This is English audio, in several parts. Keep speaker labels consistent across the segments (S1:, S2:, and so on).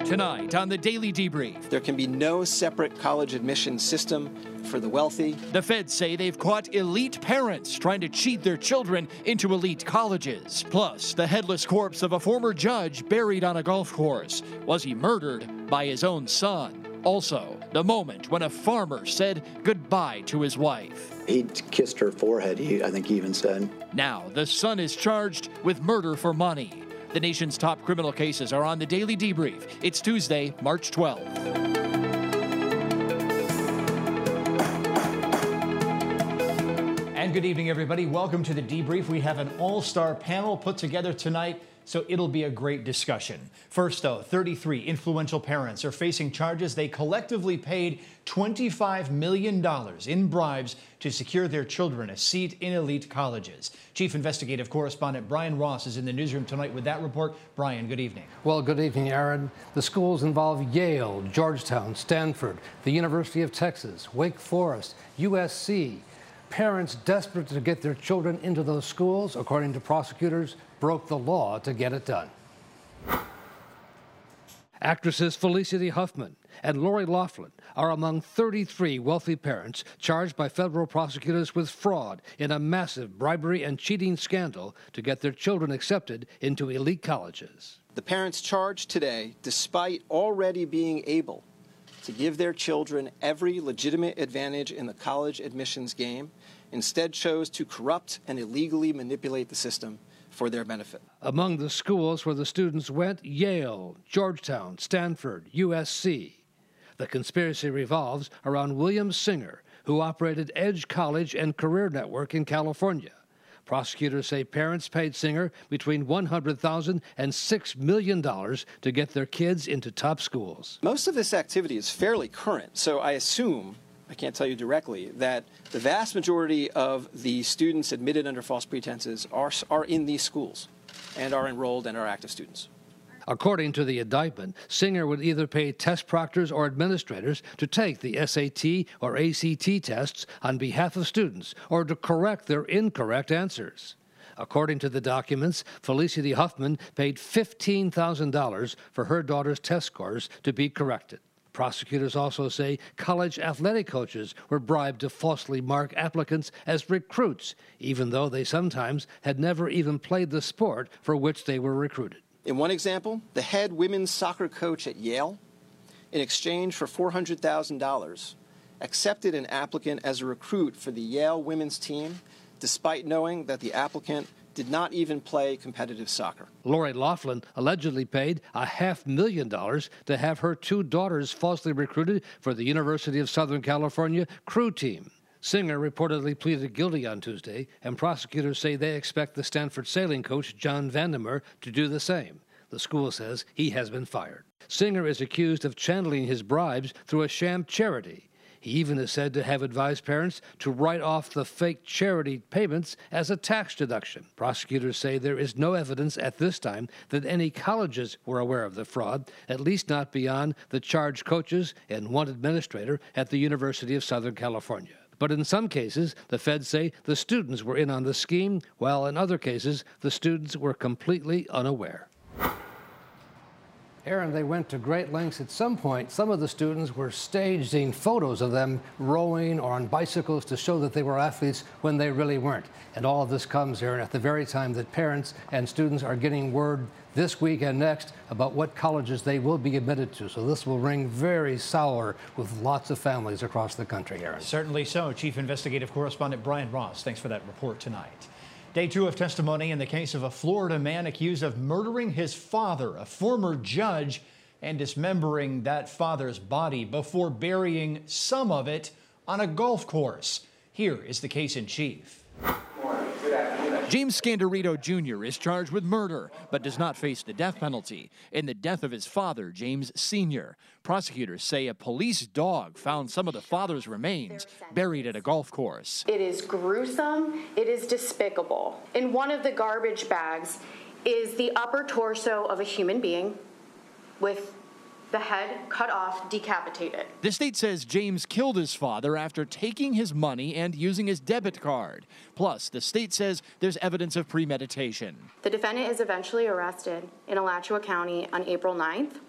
S1: Tonight on the Daily Debrief.
S2: There can be no separate college admission system for the wealthy.
S1: The feds say they've caught elite parents trying to cheat their children into elite colleges. Plus, the headless corpse of a former judge buried on a golf course. Was he murdered by his own son? Also, the moment when a farmer said goodbye to his wife.
S3: He kissed her forehead, I think he even said.
S1: Now, the son is charged with murder for money. The nation's top criminal cases are on the Daily Debrief. It's Tuesday, March 12th.
S4: And good evening, everybody. Welcome to the Debrief. We have an all-star panel put together tonight, so it'll be a great discussion. First, though, 33 influential parents are facing charges they collectively paid $25 million in bribes to secure their children a seat in elite colleges. Chief Investigative Correspondent Brian Ross is in the newsroom tonight with that report. Brian, good evening.
S5: Well, good evening, Aaron. The schools involve Yale, Georgetown, Stanford, the University of Texas, Wake Forest, USC. Parents desperate to get their children into those schools, according to prosecutors, broke the law to get it done. Actresses Felicity Huffman and Lori Loughlin are among 33 wealthy parents charged by federal prosecutors with fraud in a massive bribery and cheating scandal to get their children accepted into elite colleges.
S2: The parents charged today, despite already being able to give their children every legitimate advantage in the college admissions game, instead chose to corrupt and illegally manipulate the system for their benefit.
S5: Among the schools where the students went, Yale, Georgetown, Stanford, USC. The conspiracy revolves around William Singer, who operated Edge College and Career Network in California. Prosecutors say parents paid Singer between $100,000 and $6 million to get their kids into top schools.
S2: Most of this activity is fairly current, so I assume, I can't tell you directly, that the vast majority of the students admitted under false pretenses are in these schools and are enrolled and are active students.
S5: According to the indictment, Singer would either pay test proctors or administrators to take the SAT or ACT tests on behalf of students or to correct their incorrect answers. According to the documents, Felicity Huffman paid $15,000 for her daughter's test scores to be corrected. Prosecutors also say college athletic coaches were bribed to falsely mark applicants as recruits, even though they sometimes had never even played the sport for which they were recruited.
S2: In one example, the head women's soccer coach at Yale, in exchange for $400,000, accepted an applicant as a recruit for the Yale women's team, despite knowing that the applicant did not even play competitive soccer.
S5: Lori Loughlin allegedly paid $500,000 to have her two daughters falsely recruited for the University of Southern California crew team. Singer reportedly pleaded guilty on Tuesday, and prosecutors say they expect the Stanford sailing coach John Vandermeer to do the same. The school says he has been fired. Singer is accused of channeling his bribes through a sham charity. He even is said to have advised parents to write off the fake charity payments as a tax deduction. Prosecutors say there is no evidence at this time that any colleges were aware of the fraud, at least not beyond the charged coaches and one administrator at the University of Southern California. But in some cases, the feds say the students were in on the scheme, while in other cases, the students were completely unaware. Aaron, they went to great lengths. At some point, some of the students were staging photos of them rowing or on bicycles to show that they were athletes when they really weren't. And all of this comes, Aaron, at the very time that parents and students are getting word this week and next about what colleges they will be admitted to. So this will ring very sour with lots of families across the country, Aaron.
S4: Certainly so. Chief Investigative Correspondent Brian Ross, thanks for that report tonight. Day 2 of testimony in the case of a Florida man accused of murdering his father, a former judge, and dismembering that father's body before burying some of it on a golf course. Here is the case in chief.
S1: James Scandarito Jr. is charged with murder, but does not face the death penalty in the death of his father, James Sr. Prosecutors say a police dog found some of the father's remains buried at a golf course.
S6: It is gruesome. It is despicable. In one of the garbage bags is the upper torso of a human being with the head cut off, decapitated.
S1: The state says James killed his father after taking his money and using his debit card. Plus, the state says there's evidence of premeditation.
S6: The defendant is eventually arrested in Alachua County on April 9th,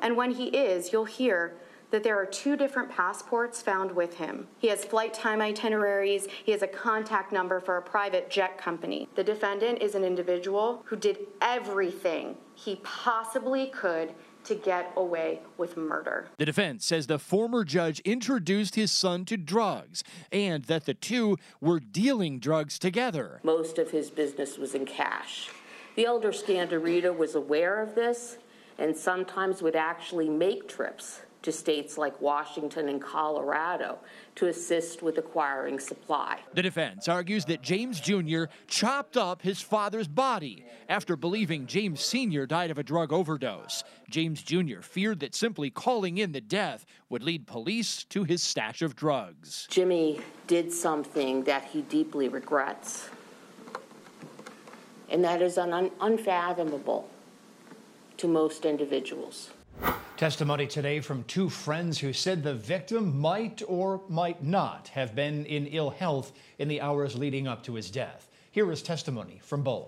S6: And when he is, you'll hear that there are 2 different passports found with him. He has flight time itineraries. He has a contact number for a private jet company. The defendant is an individual who did everything he possibly could to get away with murder.
S1: The defense says the former judge introduced his son to drugs and that the two were dealing drugs together.
S7: Most of his business was in cash. The elder Scandarito was aware of this and sometimes would actually make trips to states like Washington and Colorado to assist with acquiring supply.
S1: The defense argues that James Jr. chopped up his father's body after believing James Sr. died of a drug overdose. James Jr. feared that simply calling in the death would lead police to his stash of drugs.
S7: Jimmy did something that he deeply regrets, and that is unfathomable to most individuals.
S4: Testimony today from 2 friends who said the victim might or might not have been in ill health in the hours leading up to his death. Here is testimony from both.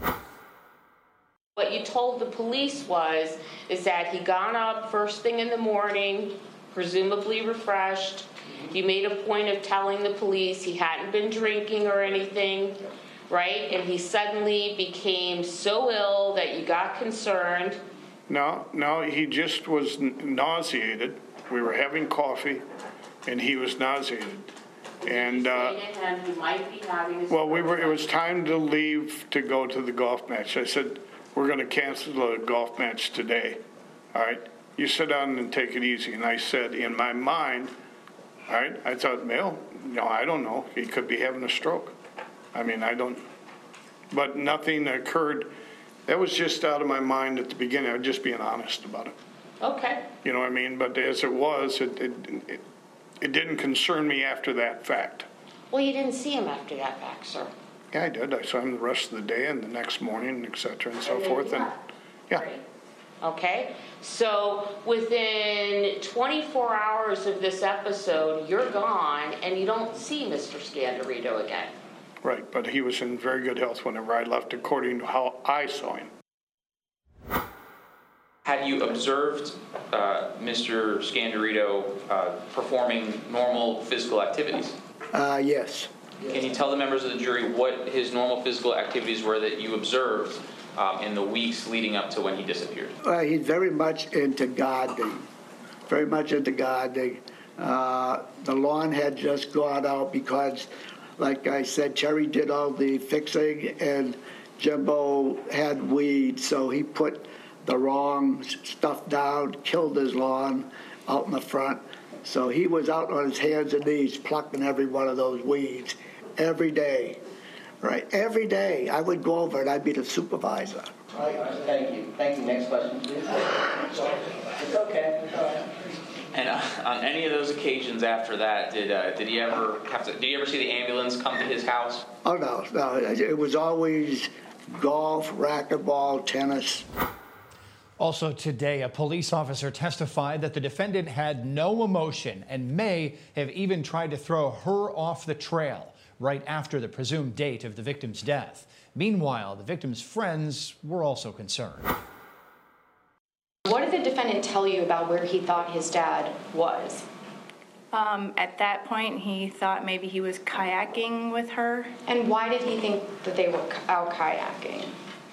S7: What you told the police is that he got up first thing in the morning, presumably refreshed. You made a point of telling the police he hadn't been drinking or anything, right? And he suddenly became so ill that you got concerned.
S8: No, he just was nauseated. We were having coffee, and he was nauseated. And well, it was time to leave to go to the golf match. I said, we're going to cancel the golf match today. All right, you sit down and take it easy. And I said, in my mind, all right, I thought, no, I don't know. He could be having a stroke. I mean, I don't. But nothing occurred. That was just out of my mind at the beginning. I was just being honest about it.
S7: Okay.
S8: You know what I mean? But as it was, it didn't concern me after that fact.
S7: Well, you didn't see him after that fact, sir.
S8: Yeah, I did. I saw him the rest of the day and the next morning, et cetera, and so forth. And yeah.
S7: Right. Okay. So within 24 hours of this episode, you're gone, and you don't see Mr. Scandarito again.
S8: Right, but he was in very good health whenever I left, according to how I saw him.
S9: Had you observed Mr. Scandarito performing normal physical activities?
S3: Yes.
S9: Can you tell the members of the jury what his normal physical activities were that you observed in the weeks leading up to when he disappeared?
S3: He's very much into gardening. Very much into gardening. The lawn had just gone out because, like I said, Cherry did all the fixing and Jimbo had weeds, so he put the wrong stuff down, killed his lawn out in the front. So he was out on his hands and knees plucking every one of those weeds every day, right? Every day. I would go over and I'd be the supervisor.
S10: Right. Thank you. Thank you. Next question, please. It's okay. It's all right.
S9: And on any of those occasions after that, did he ever see the ambulance come to his house?
S3: Oh, no. It was always golf, racquetball, tennis.
S4: Also today, a police officer testified that the defendant had no emotion and may have even tried to throw her off the trail right after the presumed date of the victim's death. Meanwhile, the victim's friends were also concerned.
S6: What did the defendant tell you about where he thought his dad was?
S11: At that point, he thought maybe he was kayaking with her.
S6: And why did he think that they were out kayaking?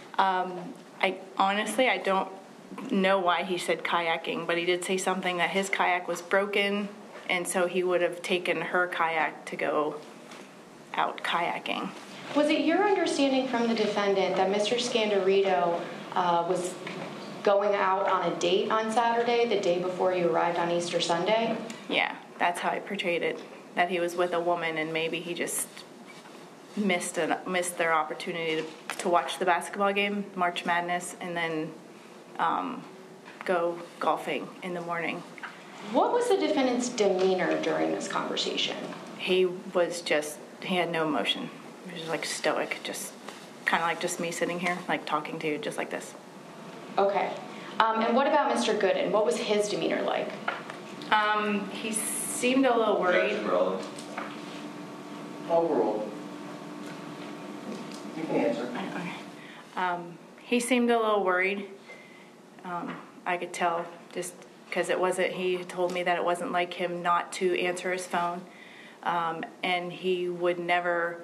S11: I don't know why he said kayaking, but he did say something that his kayak was broken, and so he would have taken her kayak to go out kayaking.
S6: Was it your understanding from the defendant that Mr. Scandarito was going out on a date on Saturday, the day before you arrived on Easter Sunday?
S11: Yeah, that's how I portrayed it, that he was with a woman and maybe he just missed their opportunity to watch the basketball game, March Madness, and then go golfing in the morning.
S6: What was the defendant's demeanor during this conversation?
S11: He had no emotion. He was like stoic, just kind of like just me sitting here, like talking to you just like this.
S6: Okay. And what about Mr. Gooden? What was his demeanor like?
S11: He seemed a little worried.
S10: Overall. You can answer.
S11: He seemed a little worried. I could tell just because he told me that it wasn't like him not to answer his phone. And he would never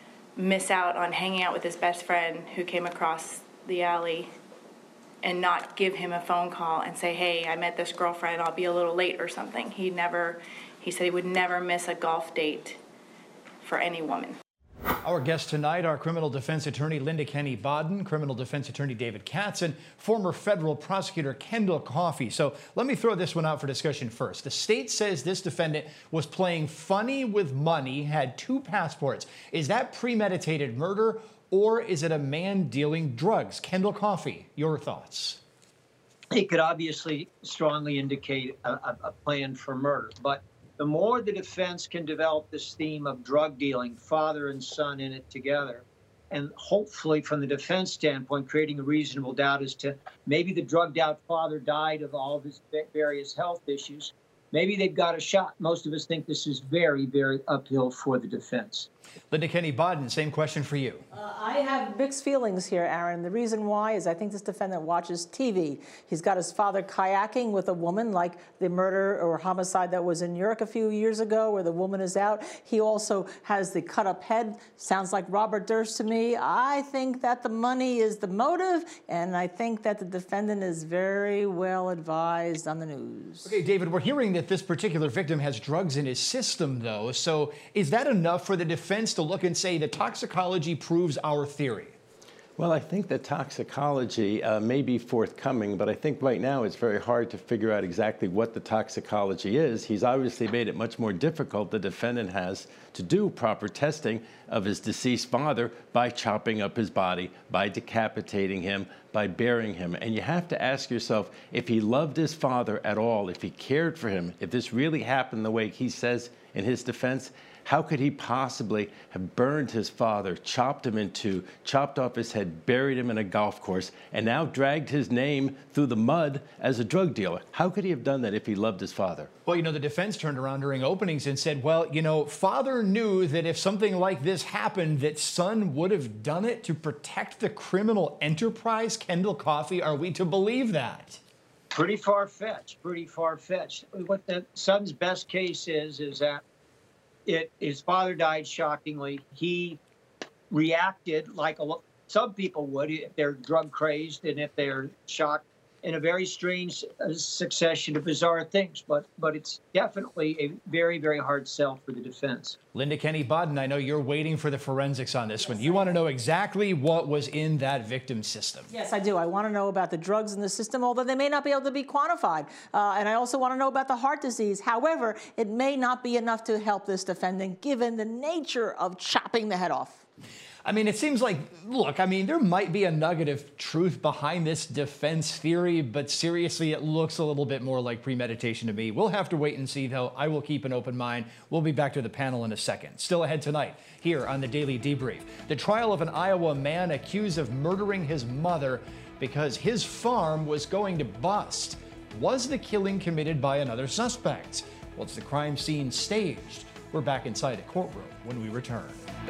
S11: miss out on hanging out with his best friend who came across the alley and not give him a phone call and say, hey, I met this girlfriend, I'll be a little late or something. He said he would never miss a golf date for any woman.
S4: Our guests tonight are criminal defense attorney Linda Kenny Bodden, criminal defense attorney David Katz, and former federal prosecutor Kendall Coffey. So let me throw this one out for discussion first. The state says this defendant was playing funny with money, had 2 passports. Is that premeditated murder, or is it a man dealing drugs? Kendall Coffey, your thoughts?
S12: It could obviously strongly indicate a plan for murder, but the more the defense can develop this theme of drug dealing, father and son in it together, and hopefully from the defense standpoint, creating a reasonable doubt as to maybe the drugged out father died of all of his various health issues. Maybe they've got a shot. Most of us think this is very, very uphill for the defense.
S4: Linda Kenny Bodden, same question for you.
S13: I have mixed feelings here, Aaron. The reason why is I think this defendant watches TV. He's got his father kayaking with a woman, like the murder or homicide that was in New York a few years ago where the woman is out. He also has the cut-up head. Sounds like Robert Durst to me. I think that the money is the motive, and I think that the defendant is very well advised on the news.
S4: Okay, David, we're hearing that this particular victim has drugs in his system, though. So is that enough for the defense to look and say the toxicology proves our theory?
S14: Well, I think the toxicology may be forthcoming, but I think right now it's very hard to figure out exactly what the toxicology is. He's obviously made it much more difficult, the defendant has, to do proper testing of his deceased father by chopping up his body, by decapitating him, by burying him. And you have to ask yourself, if he loved his father at all, if he cared for him, if this really happened the way he says in his defense, how could he possibly have burned his father, chopped him in 2, chopped off his head, buried him in a golf course, and now dragged his name through the mud as a drug dealer? How could he have done that if he loved his father?
S4: Well, you know, the defense turned around during openings and said, well, you know, father knew that if something like this happened, that son would have done it to protect the criminal enterprise. Kendall Coffey, are we to believe that?
S12: Pretty far-fetched, pretty far-fetched. What the son's best case is that his father died shockingly. He reacted like some people would if they're drug crazed and if they're shocked, in a very strange succession of bizarre things. But it's definitely a very, very hard sell for the defense.
S4: Linda Kenny Bodden, I know you're waiting for the forensics on this one. You want to know exactly what was in that victim's system.
S13: Yes, I do. I want to know about the drugs in the system, although they may not be able to be quantified. And I also want to know about the heart disease. However, it may not be enough to help this defendant, given the nature of chopping the head off.
S4: I mean, it seems like, look, I mean, there might be a nugget of truth behind this defense theory, but seriously, it looks a little bit more like premeditation to me. We'll have to wait and see, though. I will keep an open mind. We'll be back to the panel in a second. Still ahead tonight, here on the Daily Debrief, the trial of an Iowa man accused of murdering his mother because his farm was going to bust. Was the killing committed by another suspect? Was the crime scene staged? We're back inside a courtroom when we return.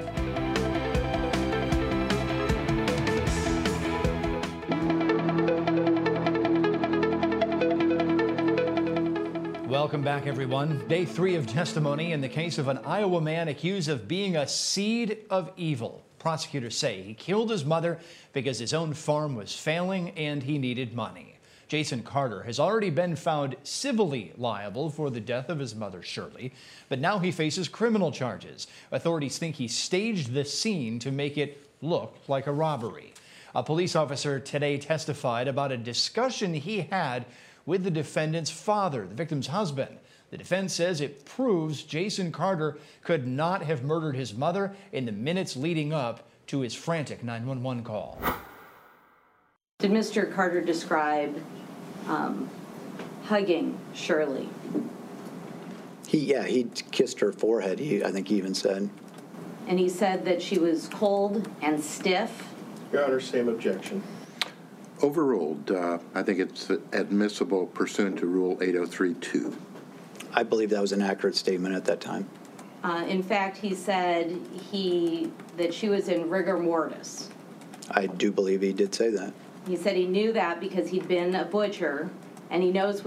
S4: Welcome back, everyone. Day 3 of testimony in the case of an Iowa man accused of being a seed of evil. Prosecutors say he killed his mother because his own farm was failing and he needed money. Jason Carter has already been found civilly liable for the death of his mother, Shirley, but now he faces criminal charges. Authorities think he staged the scene to make it look like a robbery. A police officer today testified about a discussion he had with the defendant's father, the victim's husband. The defense says it proves Jason Carter could not have murdered his mother in the minutes leading up to his frantic 911 call.
S15: Did Mr. Carter describe hugging Shirley?
S16: He kissed her forehead, I think he even said.
S15: And he said that she was cold and stiff?
S17: Your Honor, same objection. Overruled. I think it's admissible pursuant to Rule 803-2.
S16: I believe that was an accurate statement at that time.
S15: In fact, he said that she was in rigor mortis.
S16: I do believe he did say that.
S15: He said he knew that because he'd been a butcher and he knows